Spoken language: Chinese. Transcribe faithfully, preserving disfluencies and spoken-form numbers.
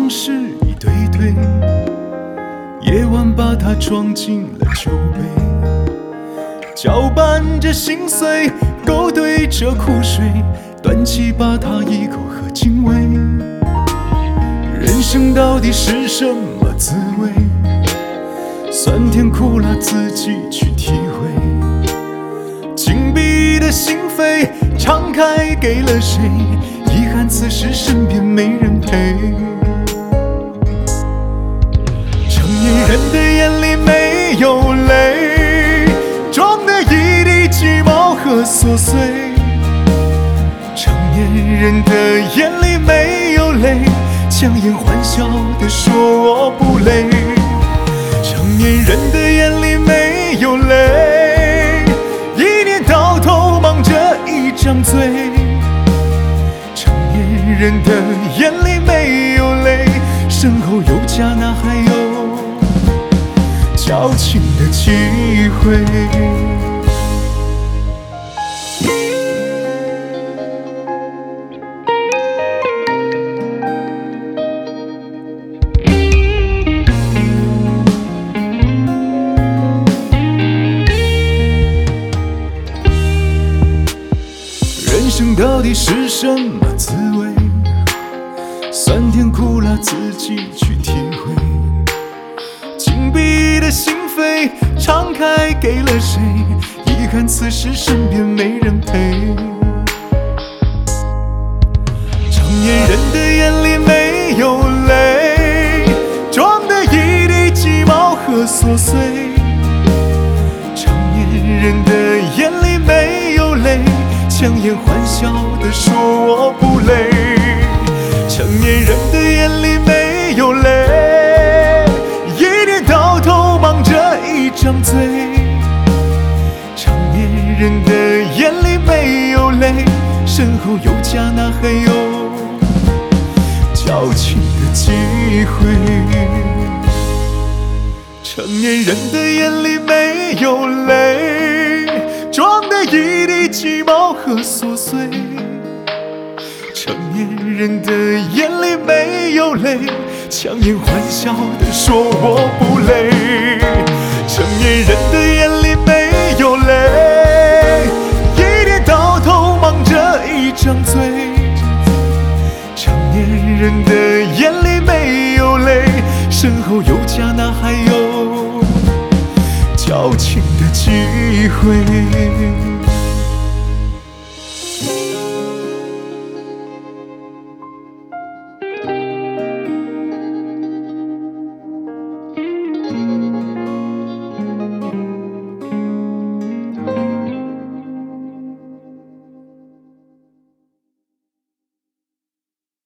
往事一堆堆，夜晚把它装进了酒杯，搅拌着心碎，勾兑着苦水，端起把它一口喝进胃。人生到底是什么滋味？酸甜苦辣自己去体会。紧闭的心扉敞开给了谁？遗憾此时身边没人陪。成年人的眼里没有泪，装的一地鸡毛和琐碎。成年人的眼里没有泪，强颜欢笑地说我不累。成年人的眼里没有泪，一年到头忙着一张嘴。成年人的眼里没有泪，身后有家哪还有矫情的机会？人生到底是什么滋味？酸甜苦辣自己去体会。紧闭的心扉敞开给了谁？遗憾此时身边没人陪。成年人的眼里没有泪，装的一地鸡毛和琐碎。成年人的眼里没有泪，强颜欢笑地说我不累。成年人的眼里没有泪，一年到头忙着一张嘴。成年人的眼里没有泪，身后有家哪还有矫情的机会？成年人的眼里没有泪，装的一地鸡毛和琐碎。成年人的眼里没有泪，强颜欢笑地说我不累。成年人的眼里没有泪，一年到头忙着一张嘴。成年人的眼里没有泪，身后有家哪还有矫情的机会？